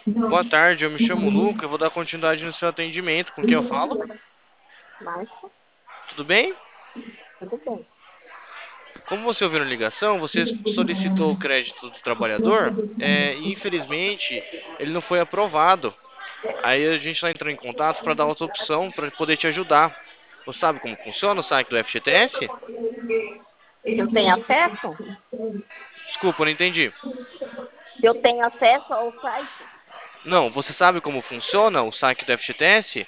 Boa tarde, eu me chamo Luca, eu vou dar continuidade no seu atendimento. Com quem eu falo? Márcia, Tudo bem? tudo bem. Como você ouviu na ligação, você solicitou o crédito do trabalhador e infelizmente ele não foi aprovado. Aí a gente está entrando em contato para dar outra opção para poder te ajudar. Você sabe como funciona o site do FGTS? Eu tenho acesso? Desculpa, eu não entendi. Eu tenho acesso ao site? Não, você sabe como funciona o site do FGTS?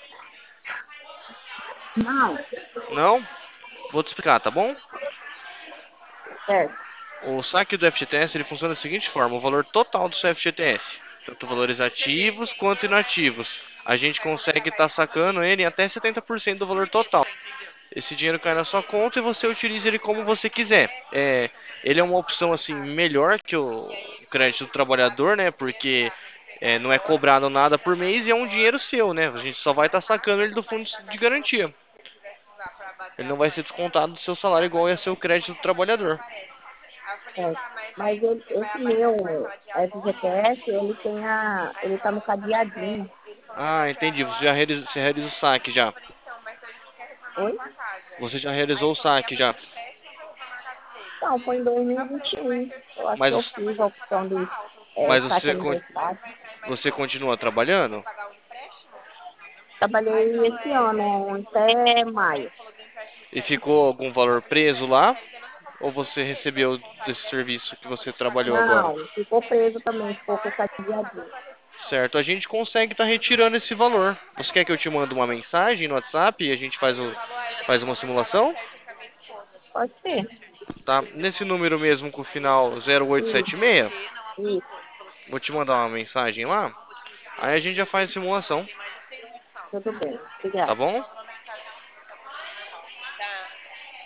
Não. Não? Vou te explicar, tá bom? Certo. O saque do FGTS ele funciona da seguinte forma: o valor total do seu FGTS, tanto valores ativos quanto inativos, a gente consegue estar sacando ele em até 70% do valor total. Esse dinheiro cai na sua conta e você utiliza ele como você quiser. Ele é uma opção assim melhor que o crédito do trabalhador, né? Porque não é cobrado nada por mês e é um dinheiro seu, né? A gente só vai estar sacando ele do fundo de garantia. Ele não vai ser descontado do seu salário igual ia ser o crédito do trabalhador. Certo. Mas esse meu FGTS, ele tá no cadeadinho. Ah, entendi. Você realiza o saque já. Oi? Você já realizou o saque já. Não, foi em 2021. Eu acho que Mas, eu fiz a opção de mas saque você, aniversário. você continua trabalhando? Trabalhei esse ano, até maio. E ficou algum valor preso lá? Ou você recebeu desse serviço que você trabalhou agora? Não, ficou preso também, ficou com o cadeadinho. Certo, a gente consegue estar retirando esse valor. Você quer que eu te mande uma mensagem no WhatsApp e a gente faz uma simulação? Pode ser. Tá? Nesse número mesmo com o final Isso, 0876, isso. vou te mandar uma mensagem lá. Aí a gente já faz a simulação, Tudo bem. tá Obrigada. bom?